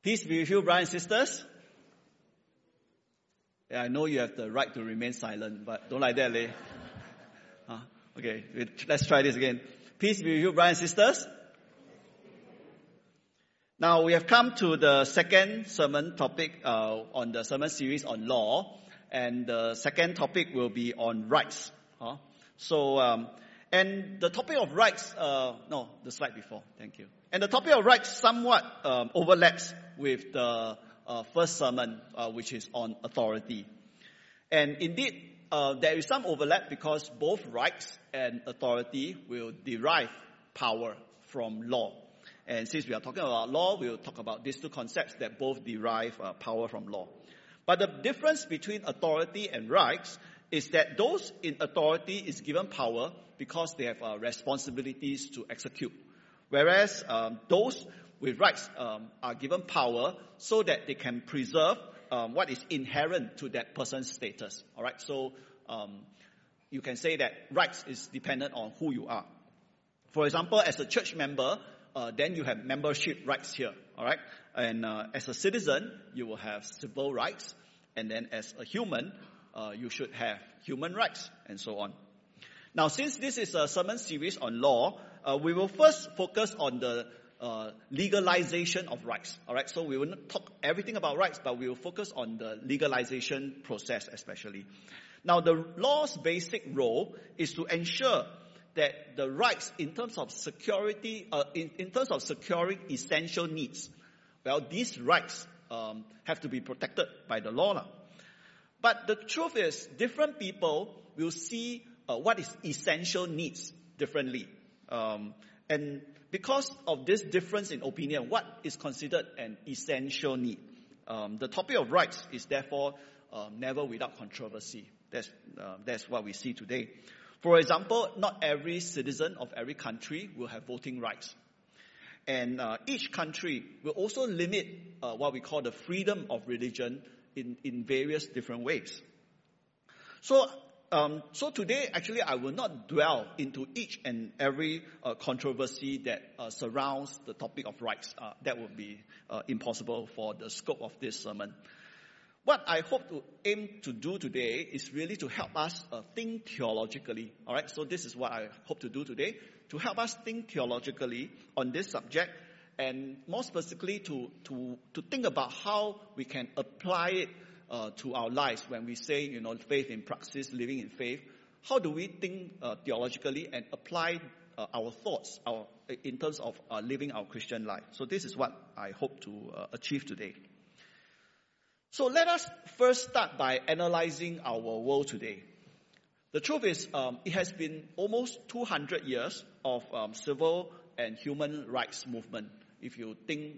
Peace be with you, brothers and sisters. Yeah, I know you have the right to remain silent, but don't like that, leh. Okay, let's try this again. Peace be with you, brothers and sisters. Now, we have come to the second sermon topic on the sermon series on law. And the second topic will be on rights. And the topic of rights, the slide before, thank you. And the topic of rights somewhat overlaps with the first sermon, which is on authority. And indeed, there is some overlap because both rights and authority will derive power from law. And since we are talking about law, we will talk about these two concepts that both derive power from law. But the difference between authority and rights is that those in authority is given power because they have responsibilities to execute. Whereas those with rights are given power so that they can preserve what is inherent to that person's status. All right, so you can say that rights is dependent on who you are. For example, as a church member, then you have membership rights here. All right, and as a citizen, you will have civil rights, and then as a human, you should have human rights, and so on. Now, since this is a sermon series on law, we will first focus on the legalization of rights. All right, so we will not talk everything about rights, but we will focus on the legalization process especially. Now, the law's basic role is to ensure that the rights in terms of security, in terms of securing essential needs, well, these rights have to be protected by the law. But the truth is, different people will see what is essential needs differently. And because of this difference in opinion, what is considered an essential need? The topic of rights is therefore never without controversy. That's what we see today. For example, not every citizen of every country will have voting rights. And each country will also limit what we call the freedom of religion in various different ways. So today, actually, I will not dwell into each and every controversy that surrounds the topic of rights. That would be impossible for the scope of this sermon. What I hope to aim to do today is really to help us think theologically. All right, so this is what I hope to do today, to help us think theologically on this subject, and more specifically to think about how we can apply it to our lives when we say, faith in praxis, living in faith. How do we think theologically and apply our thoughts in terms of living our Christian life? So this is what I hope to achieve today. So let us first start by analyzing our world today. The truth is, it has been almost 200 years of civil and human rights movement. If you think,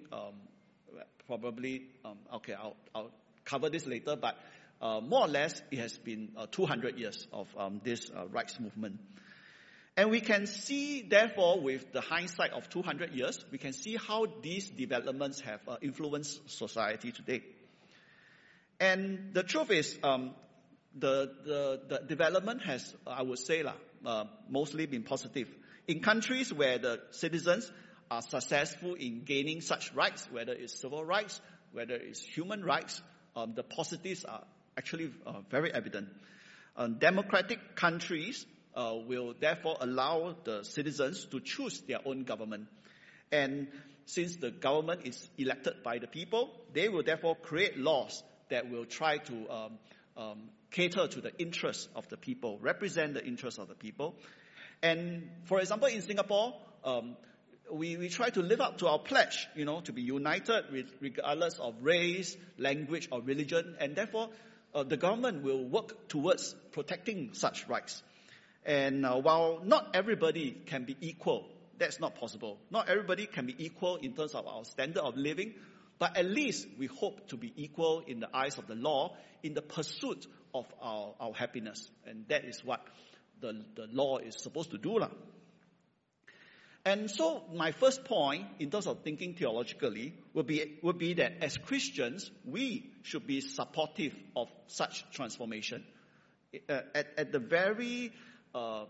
I'll cover this later, but more or less, it has been 200 years of this rights movement. And we can see, therefore, with the hindsight of 200 years, we can see how these developments have influenced society today. And the truth is, the development has, I would say, mostly been positive. In countries where the citizens are successful in gaining such rights, whether it's civil rights, whether it's human rights, the positives are actually very evident. Democratic countries will therefore allow the citizens to choose their own government. And since the government is elected by the people, they will therefore create laws that will try to cater to the interests of the people, represent the interests of the people. And for example, in Singapore, we try to live up to our pledge, to be united regardless of race, language, or religion. And therefore, the government will work towards protecting such rights. And while not everybody can be equal, that's not possible. Not everybody can be equal in terms of our standard of living, but at least we hope to be equal in the eyes of the law in the pursuit of our happiness. And that is what the law is supposed to do. And so my first point in terms of thinking theologically would be that as Christians, we should be supportive of such transformation. At the very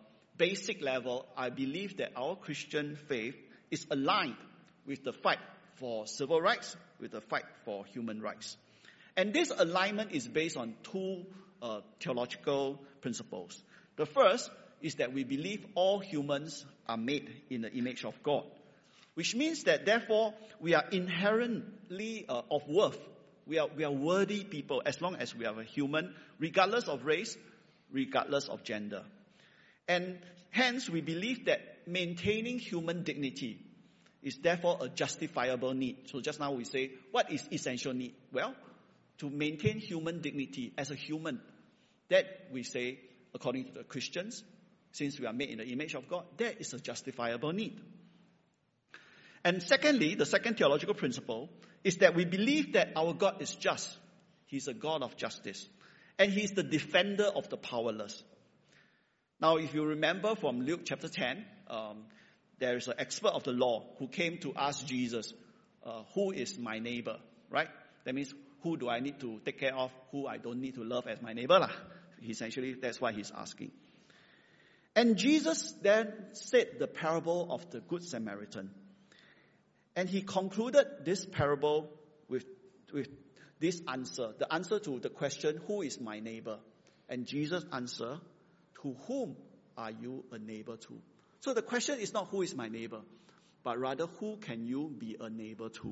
basic level, I believe that our Christian faith is aligned with the fight for civil rights with the fight for human rights. And this alignment is based on two theological principles. The first is that we believe all humans are made in the image of God, which means that therefore we are inherently of worth. We are worthy people as long as we are a human, regardless of race, regardless of gender. And hence we believe that maintaining human dignity is therefore a justifiable need. So just now we say, what is essential need? Well, to maintain human dignity as a human, that we say, according to the Christians, since we are made in the image of God, that is a justifiable need. And secondly, the second theological principle is that we believe that our God is just. He's a God of justice. And He's the defender of the powerless. Now, if you remember from Luke chapter 10, there is an expert of the law who came to ask Jesus, who is my neighbor, right? That means, who do I need to take care of, who I don't need to love as my neighbor lah. Essentially, that's why he's asking. And Jesus then said the parable of the Good Samaritan. And he concluded this parable with this answer, the answer to the question, who is my neighbor? And Jesus answered, to whom are you a neighbor to? So the question is not who is my neighbor, but rather who can you be a neighbor to?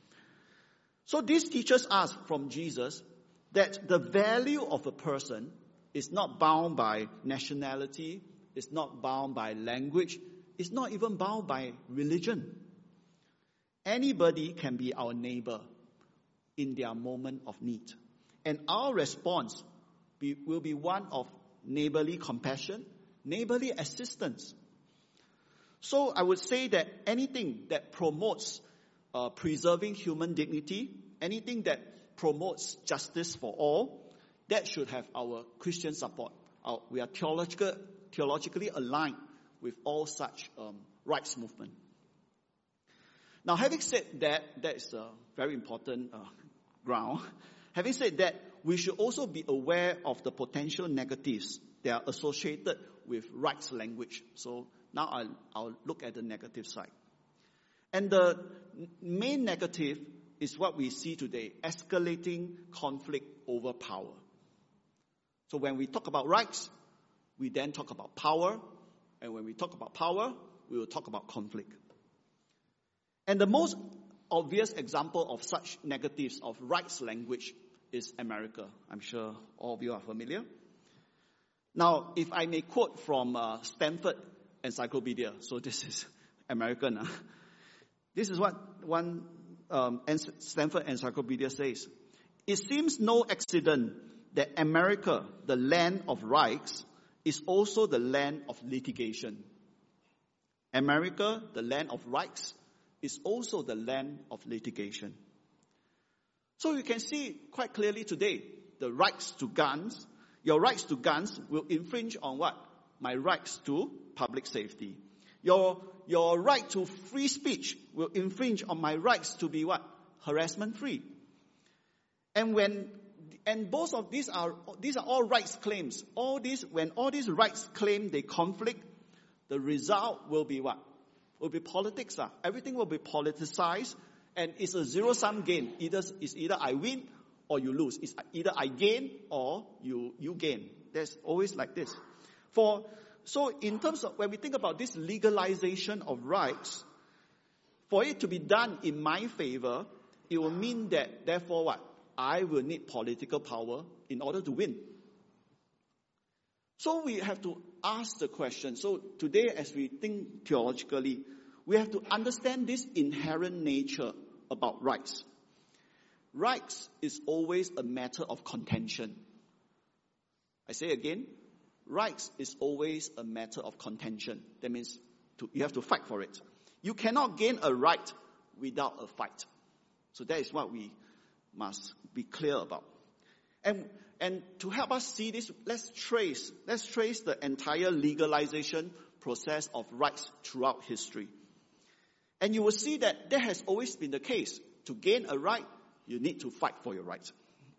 So this teaches us from Jesus that the value of a person is not bound by nationality, it's not bound by language, it's not even bound by religion. Anybody can be our neighbor in their moment of need. And our response will be one of neighborly compassion, neighborly assistance. So I would say that anything that promotes preserving human dignity, anything that promotes justice for all, that should have our Christian support. We are theologically aligned with all such rights movement. Now, having said that, that is a very important ground. Having said that, we should also be aware of the potential negatives that are associated with rights language. So now I'll look at the negative side. And the main negative is what we see today, escalating conflict over power. So when we talk about rights, we then talk about power. And when we talk about power, we will talk about conflict. And the most obvious example of such negatives of rights language is America. I'm sure all of you are familiar. Now, if I may quote from Stanford Encyclopedia, so this is American. This is what one Stanford Encyclopedia says. It seems no accident that America, the land of rights, is also the land of litigation. America, the land of rights, is also the land of litigation. So you can see quite clearly today, the rights to guns, your rights to guns will infringe on what? My rights to public safety. Your right to free speech will infringe on my rights to be what? Harassment free. And both of these are all rights claims. When all these rights claim they conflict, the result will be what? Will be politics. Everything will be politicized, and it's a zero-sum game. It's either I win or you lose. It's either I gain or you gain. There's always like this. So in terms of when we think about this legalization of rights, for it to be done in my favor, it will mean that therefore what? I will need political power in order to win. So we have to ask the question. So today as we think theologically, we have to understand this inherent nature about rights. Rights is always a matter of contention. I say again, rights is always a matter of contention. That means you have to fight for it. You cannot gain a right without a fight. So that is what we must be clear about. And to help us see this, let's trace the entire legalization process of rights throughout history. And you will see that has always been the case. To gain a right, you need to fight for your right.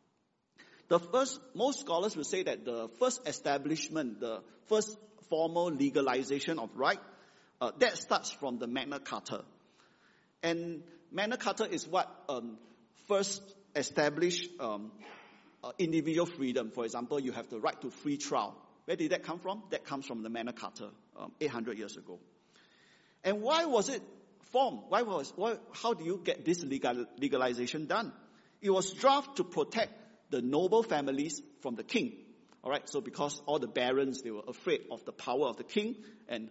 Most scholars will say that the first establishment, the first formal legalization of right, that starts from the Magna Carta. And Magna Carta is what first established individual freedom. For example, you have the right to free trial. Where did that come from? That comes from the Magna Carta 800 years ago. And why was it formed? How do you get this legalization done? It was drafted to protect the noble families from the king. All right, so because all the barons, they were afraid of the power of the king, and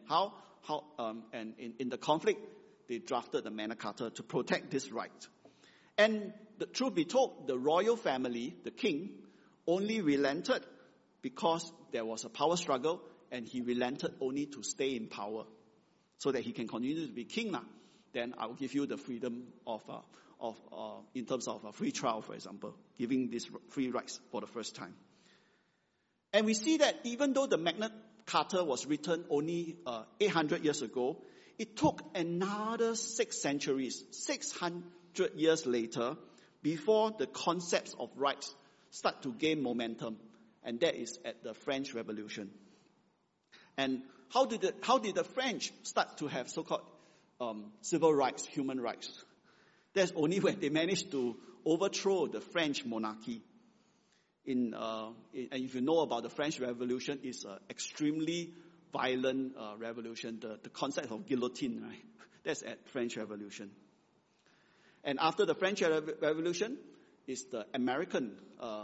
in the conflict, they drafted the Magna Carta to protect this right. And the truth be told, the royal family, the king, only relented because there was a power struggle, and he relented only to stay in power, so that he can continue to be king now. Then I will give you the freedom of in terms of a free trial, for example, giving these free rights for the first time. And we see that even though the Magna Carta was written only 800 years ago, it took another 6 centuries, 600 years later, before the concepts of rights start to gain momentum. And that is at the French Revolution. And how did the French start to have so-called civil rights, human rights? That's only when they managed to overthrow the French monarchy. And if you know about the French Revolution, it's an extremely violent revolution. The concept of guillotine, right? That's at French Revolution. And after the French Revolution, is the American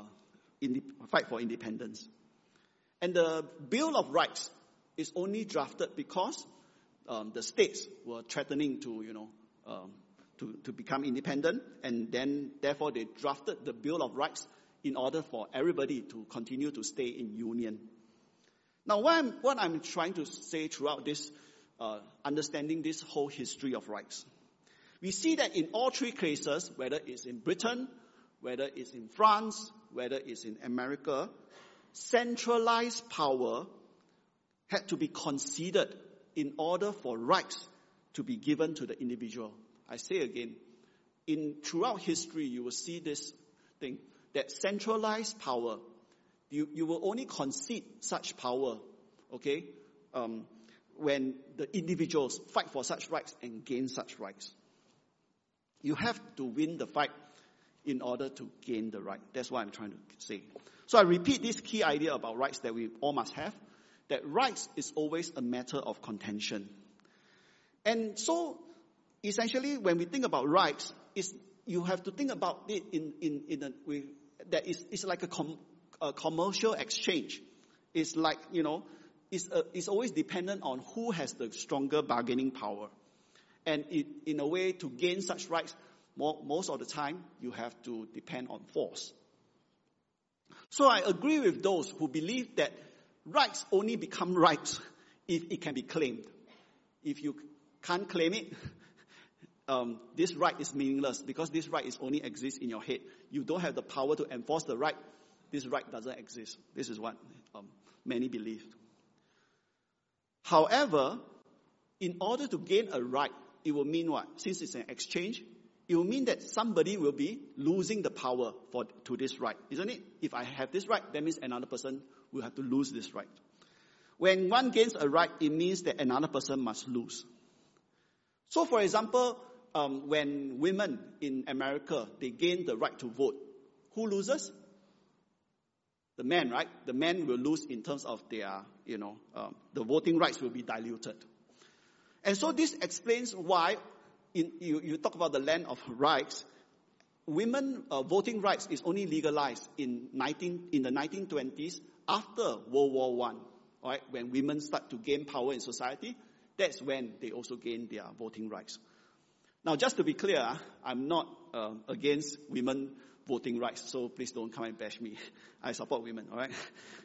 fight for independence. And the Bill of Rights is only drafted because the states were threatening to become independent, and then therefore they drafted the Bill of Rights in order for everybody to continue to stay in union. Now, what I'm trying to say throughout this, understanding this whole history of rights, we see that in all 3 cases, whether it's in Britain, whether it's in France, whether it's in America, centralized power had to be conceded in order for rights to be given to the individual. I say again, throughout history, you will see this thing, that centralized power, you will only concede such power, okay, when the individuals fight for such rights and gain such rights. You have to win the fight in order to gain the right. That's what I'm trying to say. So I repeat this key idea about rights that we all must have, that rights is always a matter of contention. And so, essentially, when we think about rights, you have to think about it in a way that it's like a commercial exchange. It's like, it's always dependent on who has the stronger bargaining power. And in a way, to gain such rights, most of the time, you have to depend on force. So I agree with those who believe that rights only become rights if it can be claimed. If you can't claim it, this right is meaningless, because this right is only exists in your head. You don't have the power to enforce the right. This right doesn't exist. This is what many believe. However, in order to gain a right, it will mean what? Since it's an exchange, it will mean that somebody will be losing the power to this right, isn't it? If I have this right, that means another person will have to lose this right. When one gains a right, it means that another person must lose. So, for example, when women in America, they gain the right to vote, who loses? The men, right? The men will lose in terms of their, the voting rights will be diluted. And so this explains why, you talk about the land of rights, women voting rights is only legalized in the 1920s after World War I. All right, when women start to gain power in society, that's when they also gain their voting rights. Now, just to be clear, I'm not against women voting rights, so please don't come and bash me. I support women, all right?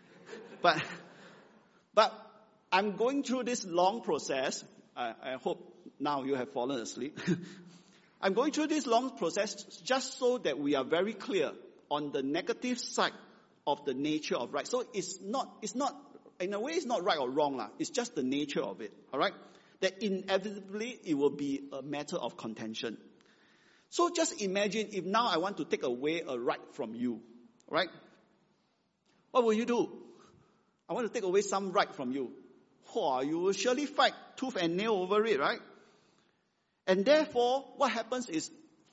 But I'm going through this long process. I hope now you have fallen asleep. I'm going through this long process just so that we are very clear on the negative side of the nature of right. So it's not, in a way, it's not right or wrong. It's just the nature of it, all right? That inevitably it will be a matter of contention. So just imagine if now I want to take away a right from you, right? What will you do? I want to take away some right from you. You will surely fight tooth and nail over it, right? And therefore, what happens is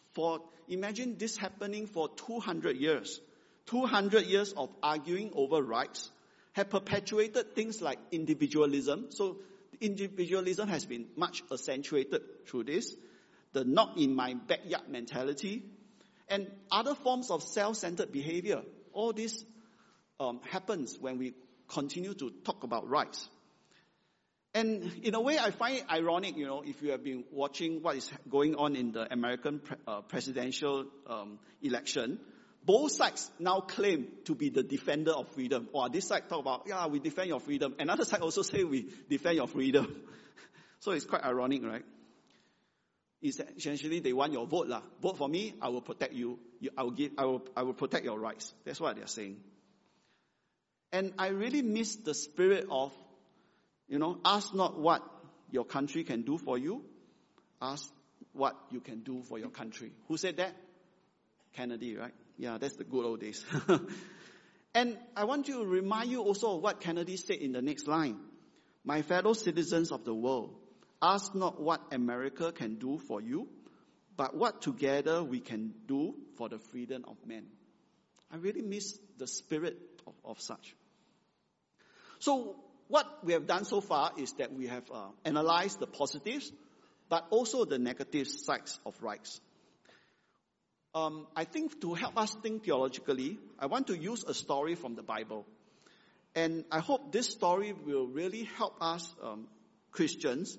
Imagine this happening for 200 years. 200 years of arguing over rights have perpetuated things like individualism. So individualism has been much accentuated through this. The not in my backyard mentality and other forms of self-centered behavior. All this happens when we continue to talk about rights. And in a way, I find it ironic, if you have been watching what is going on in the American presidential election, both sides now claim to be the defender of freedom. Or this side talk about, we defend your freedom. Another side also say we defend your freedom. So it's quite ironic, right? Essentially, they want your vote. Vote for me, I will protect you. I will protect your rights. That's what they're saying. And I really miss the spirit of, ask not what your country can do for you. Ask what you can do for your country. Who said that? Kennedy, right? Yeah, that's the good old days. And I want to remind you also of what Kennedy said in the next line. My fellow citizens of the world, ask not what America can do for you, but what together we can do for the freedom of men. I really miss the spirit of such. So what we have done so far is that we have analyzed the positives, but also the negative sides of rights. I think to help us think theologically, I want to use a story from the Bible. And I hope this story will really help us Christians,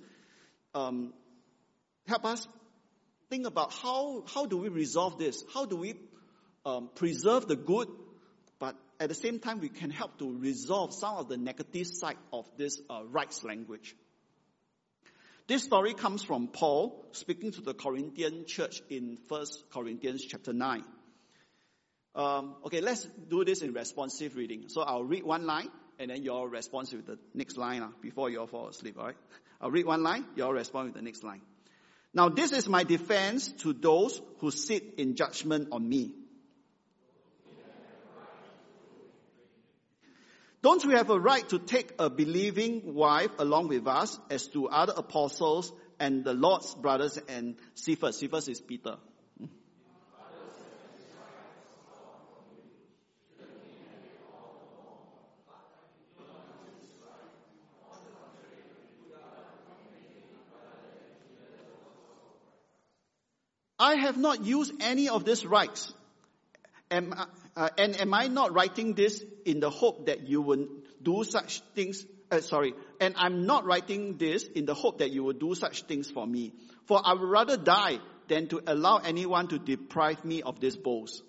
help us think about how do we resolve this? How do we preserve the good, but at the same time we can help to resolve some of the negative side of this rights language. This story comes from Paul speaking to the Corinthian church in 1 Corinthians chapter 9. Okay, let's do this in responsive reading. So I'll read one line and then you all respond with the next line before you all fall asleep, all right? I'll read one line, you all respond with the next line. Now this is my defense to those who sit in judgment on me. Don't we have a right to take a believing wife along with us as do other apostles and the Lord's brothers and Cephas? Cephas is Peter. I have not used any of these rights. And am I not writing this in the hope that you will do such things? And I'm not writing this in the hope that you will do such things for me. For I would rather die than to allow anyone to deprive me of this boast.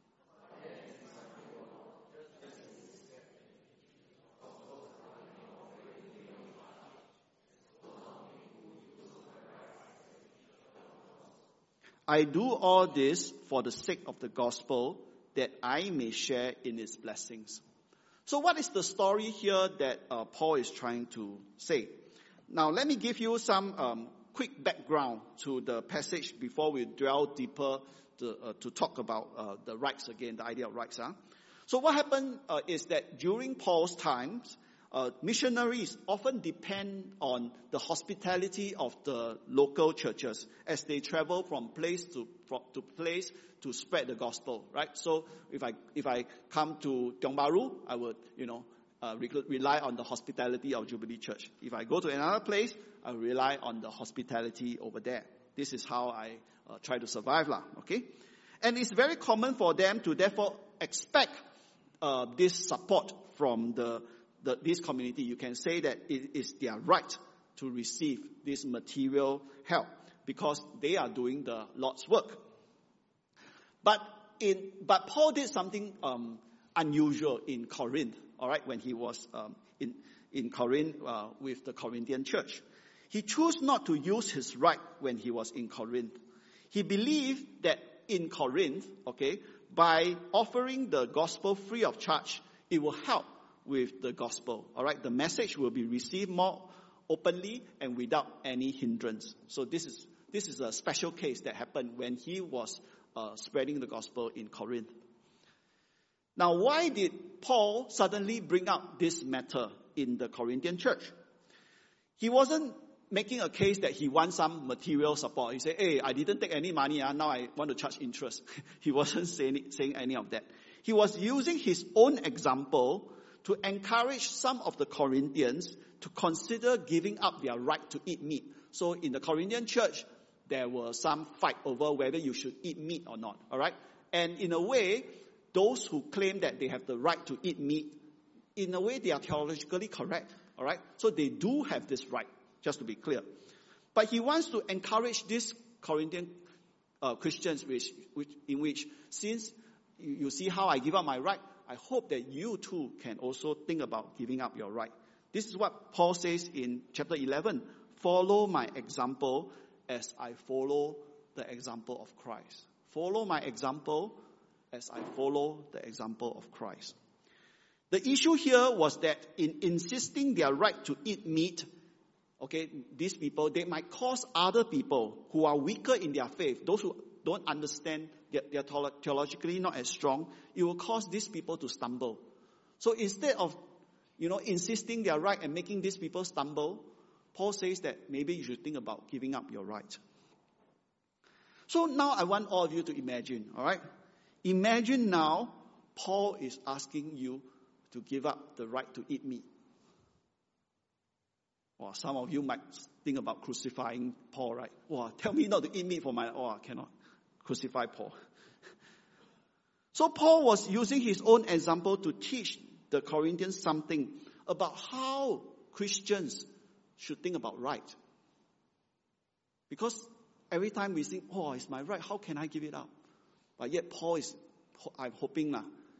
I do all this for the sake of the gospel, that I may share in its blessings. So what is the story here that Paul is trying to say? Now let me give you some quick background to the passage before we dwell deeper to talk about the rights again, the idea of rights. So what happened is that during Paul's times, missionaries often depend on the hospitality of the local churches as they travel from place to place to spread the gospel, right? So if I come to Tiong Bahru, I would, rely on the hospitality of Jubilee Church. If I go to another place, I rely on the hospitality over there. This is how I try to survive, okay? And it's very common for them to therefore expect this support from this community. You can say that it is their right to receive this material help because they are doing the Lord's work. But Paul did something unusual in Corinth, all right, when he was in Corinth with the Corinthian church. He chose not to use his right when he was in Corinth. He believed that in Corinth, okay, by offering the gospel free of charge, it will help with the gospel, all right? The message will be received more openly and without any hindrance. So this is a special case that happened when he was spreading the gospel in Corinth. Now, why did Paul suddenly bring up this matter in the Corinthian church? He wasn't making a case that he wants some material support. He said, hey, I didn't take any money, now I want to charge interest. He wasn't saying any of that. He was using his own example to encourage some of the Corinthians to consider giving up their right to eat meat. So in the Corinthian church, there was some fight over whether you should eat meat or not. All right? And in a way, those who claim that they have the right to eat meat, in a way they are theologically correct. All right? So they do have this right, just to be clear. But he wants to encourage these Corinthian Christians in which since you see how I give up my right, I hope that you too can also think about giving up your right. This is what Paul says in chapter 11. Follow my example as I follow the example of Christ. Follow my example as I follow the example of Christ. The issue here was that in insisting their right to eat meat, okay, these people, they might cause other people who are weaker in their faith, those who don't understand, they're theologically not as strong, it will cause these people to stumble. So instead of, insisting their right and making these people stumble, Paul says that maybe you should think about giving up your right. So now I want all of you to imagine, all right? Imagine now Paul is asking you to give up the right to eat meat. Or some of you might think about crucifying Paul, right? Tell me not to eat meat for I cannot crucify Paul. So Paul was using his own example to teach the Corinthians something about how Christians should think about right. Because every time we think, it's my right, how can I give it up? But yet Paul is, I'm hoping,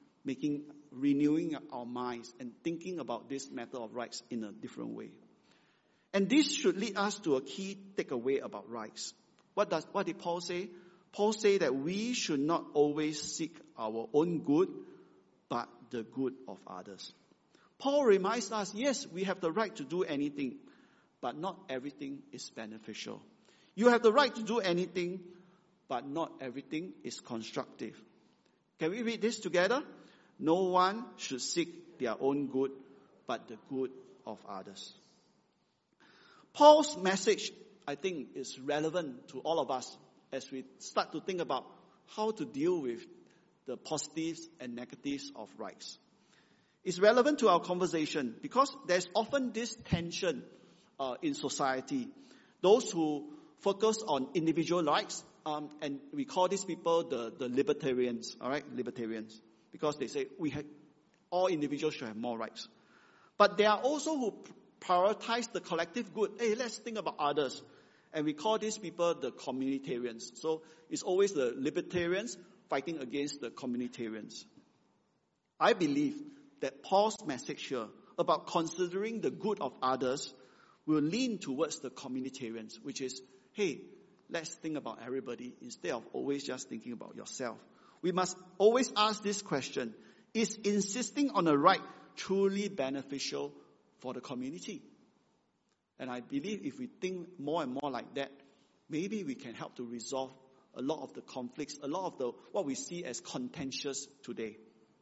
renewing our minds and thinking about this matter of rights in a different way. And this should lead us to a key takeaway about rights. What did Paul say? Paul said that we should not always seek our own good, but the good of others. Paul reminds us, yes, we have the right to do anything, but not everything is beneficial. You have the right to do anything, but not everything is constructive. Can we read this together? No one should seek their own good, but the good of others. Paul's message, I think, is relevant to all of us as we start to think about how to deal with the positives and negatives of rights. It's relevant to our conversation because there's often this tension in society. Those who focus on individual rights, and we call these people the libertarians, all right, libertarians, because they say all individuals should have more rights. But there are also who prioritize the collective good. Hey, let's think about others. And we call these people the communitarians. So it's always the libertarians fighting against the communitarians. I believe that Paul's message here about considering the good of others will lean towards the communitarians, which is, hey, let's think about everybody instead of always just thinking about yourself. We must always ask this question: is insisting on a right truly beneficial for the community? And I believe if we think more and more like that, maybe we can help to resolve a lot of the conflicts, a lot of what we see as contentious today.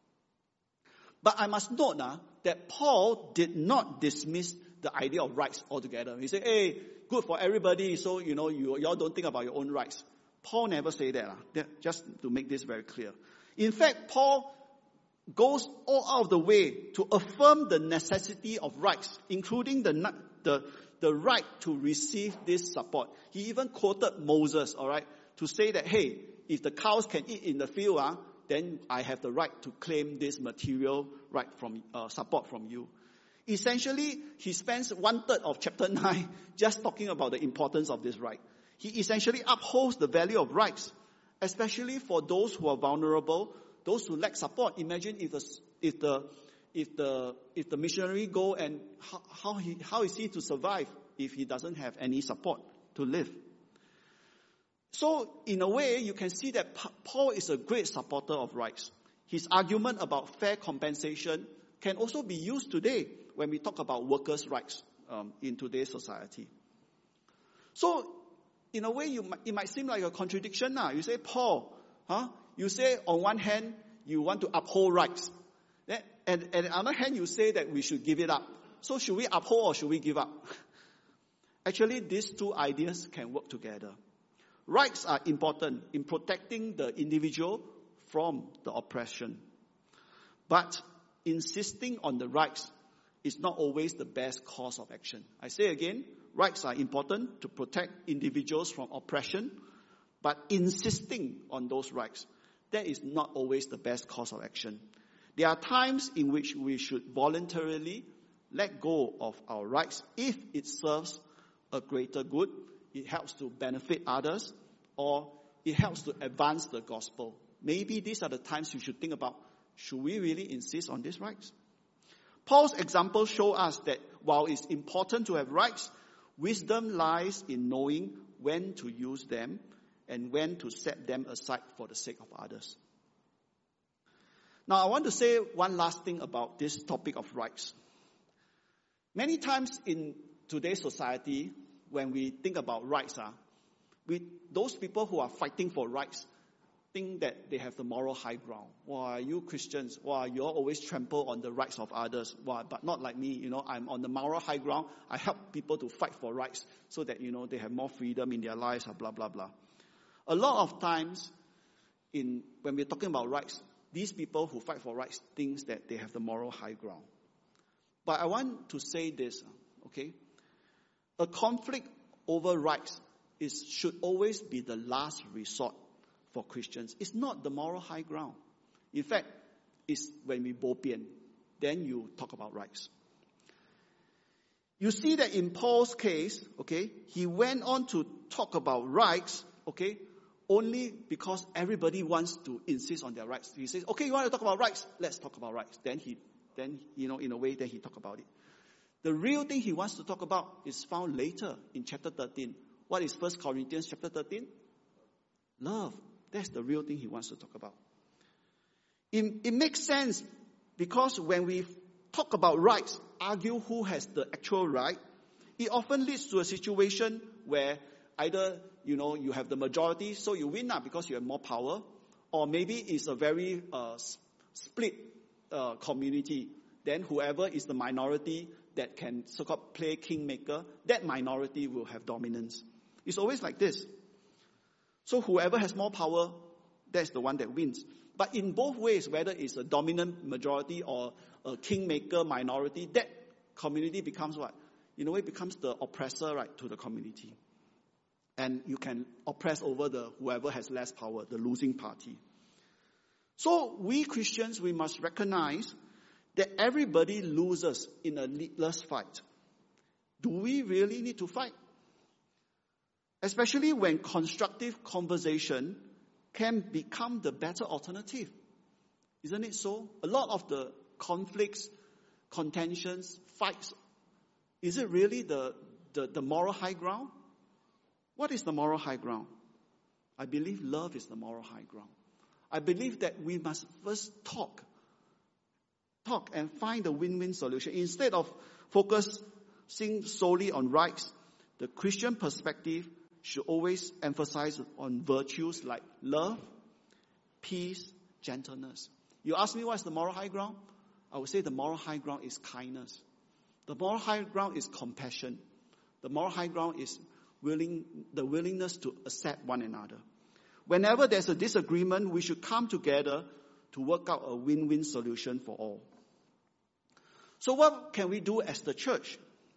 But I must note that Paul did not dismiss the idea of rights altogether. He said, hey, good for everybody, so you all don't think about your own rights. Paul never said that, just to make this very clear. In fact, Paul goes all out of the way to affirm the necessity of rights, including the right to receive this support. He even quoted Moses, all right, to say that, hey, if the cows can eat in the field, then I have the right to claim this material right from support from you. Essentially, he spends 1/3 of chapter 9 just talking about the importance of this right. He essentially upholds the value of rights, especially for those who are vulnerable, those who lack support. Imagine if the missionary go and how is he to survive if he doesn't have any support to live? So in a way, you can see that Paul is a great supporter of rights. His argument about fair compensation can also be used today when we talk about workers' rights in today's society. So in a way, it might seem like a contradiction now. You say, Paul, you say on one hand you want to uphold rights, and on the other hand you say that we should give it up. So should we uphold or should we give up? Actually, these two ideas can work together. Rights are important in protecting the individual from the oppression. But insisting on the rights is not always the best course of action. I say again, rights are important to protect individuals from oppression, but insisting on those rights, that is not always the best course of action. There are times in which we should voluntarily let go of our rights if it serves a greater good, it helps to benefit others, or it helps to advance the gospel. Maybe these are the times you should think about, should we really insist on these rights? Paul's examples show us that while it's important to have rights, wisdom lies in knowing when to use them and when to set them aside for the sake of others. Now, I want to say one last thing about this topic of rights. Many times in today's society, when we think about rights, those people who are fighting for rights think that they have the moral high ground. Why, you Christians, you always trample on the rights of others. But not like me, I'm on the moral high ground. I help people to fight for rights so that, they have more freedom in their lives, blah, blah, blah. A lot of times, when we're talking about rights, these people who fight for rights think that they have the moral high ground. But I want to say this, okay? A conflict over rights should always be the last resort for Christians. It's not the moral high ground. In fact, it's when we bo pian, then you talk about rights. You see that in Paul's case, okay, he went on to talk about rights, okay, only because everybody wants to insist on their rights. He says, okay, you want to talk about rights? Let's talk about rights. Then in a way, he talk about it. The real thing he wants to talk about is found later in chapter 13. What is 1 Corinthians chapter 13? Love. That's the real thing he wants to talk about. It makes sense because when we talk about rights, argue who has the actual right, it often leads to a situation where either, you have the majority, so you win because you have more power, or maybe it's a very split community. Then whoever is the minority that can so-called play kingmaker, that minority will have dominance. It's always like this. So whoever has more power, that's the one that wins. But in both ways, whether it's a dominant majority or a kingmaker minority, that community becomes what? In a way, it becomes the oppressor, right, to the community. And you can oppress over whoever has less power, the losing party. So we Christians, we must recognize that everybody loses in a needless fight. Do we really need to fight? Especially when constructive conversation can become the better alternative. Isn't it so? A lot of the conflicts, contentions, fights, is it really the moral high ground? What is the moral high ground? I believe love is the moral high ground. I believe that we must first talk and find a win-win solution. Instead of focusing solely on rights, the Christian perspective should always emphasize on virtues like love, peace, gentleness. You ask me what's the moral high ground? I would say the moral high ground is kindness. The moral high ground is compassion. The moral high ground is the willingness to accept one another. Whenever there's a disagreement, we should come together to work out a win-win solution for all. So what can we do as the church?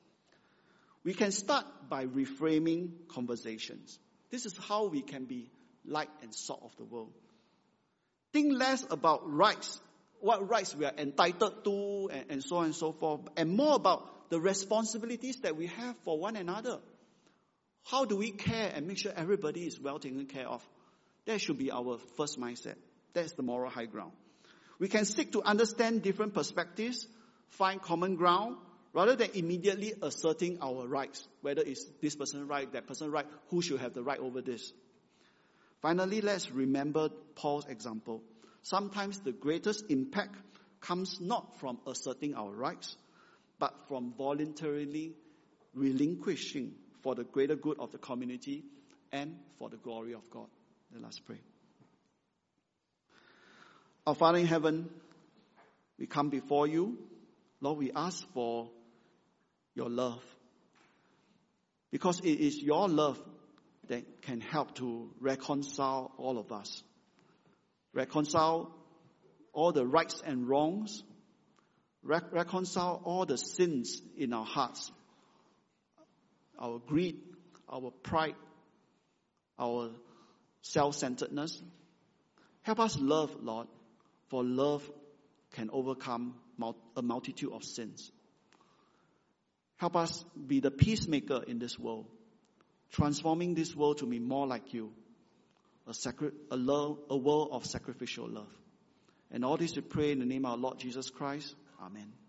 We can start by reframing conversations. This is how we can be light and salt of the world. Think less about rights, what rights we are entitled to, and so on and so forth, and more about the responsibilities that we have for one another. How do we care and make sure everybody is well taken care of? That should be our first mindset. That's the moral high ground. We can seek to understand different perspectives, find common ground, rather than immediately asserting our rights, whether it's this person right, that person right, who should have the right over this. Finally, let's remember Paul's example. Sometimes the greatest impact comes not from asserting our rights, but from voluntarily relinquishing for the greater good of the community and for the glory of God. Let us pray. Our Father in heaven, we come before you. Lord, we ask for your love. Because it is your love that can help to reconcile all of us. Reconcile all the rights and wrongs. Reconcile all the sins in our hearts. Our greed, our pride, our self-centeredness. Help us love, Lord, for love can overcome a multitude of sins. Help us be the peacemaker in this world, transforming this world to be more like you, a world of sacrificial love. And all this we pray in the name of our Lord Jesus Christ. Amen.